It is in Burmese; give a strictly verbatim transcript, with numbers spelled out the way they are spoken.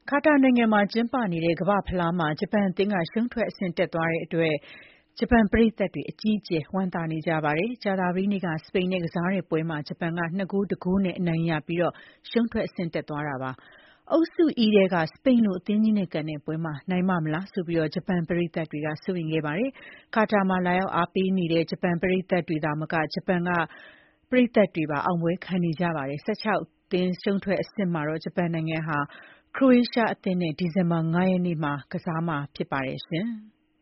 ကာတာနိုင်ငံမှာကျင်းပနေတဲ့ကမ္ဘာ့ဖလားမှာဂျပန်အသင်းကရှုံးထွက်အဆင့်တက်သွားတဲ့အတွက်ဂျပန်ပရိသတ်တွေအကြီးအကျယ်ဝမ်းသာနေကြပါတယ်။ကြာသပတေးနေ့ကစပိန်နဲ့ကစားတဲ့ပွဲမှာဂျပန်ကနှစ်ဂိုးတစ်ဂိုးနဲ့အနိုင်ရပြီးရှုံးထွက်အဆင့်တက်သွားတာပါ။အုပ်စု E ထဲကစပိန်လိုအသင်းကြီးနဲ့ကန်တဲ့ပွဲမှာနိုင်ပါ့မလားဆိုပြီးဂျပန်ပရိသတ်တွေကစိုးရိမ်ခဲ့ပါတယ်။ကာတာမှာလာရောက်အားပေးနေတဲ့ဂျပန်ပရိသတ်တွေသာမကဂျပန်ကပရိသတ်တွေပါအောင်ပွဲခံနေကြပါတယ်။၁၆ သင်းရှုံးထွက်အဆင့်မှာတော့ဂျပန်နိုင်ငံဟာခရိုအေးရှားအသင်းနဲ့ဒီဇင်ဘာလ ၅ ရက်နေ့မှာကစားမှာဖြစ်ပါတယ်ရှင်။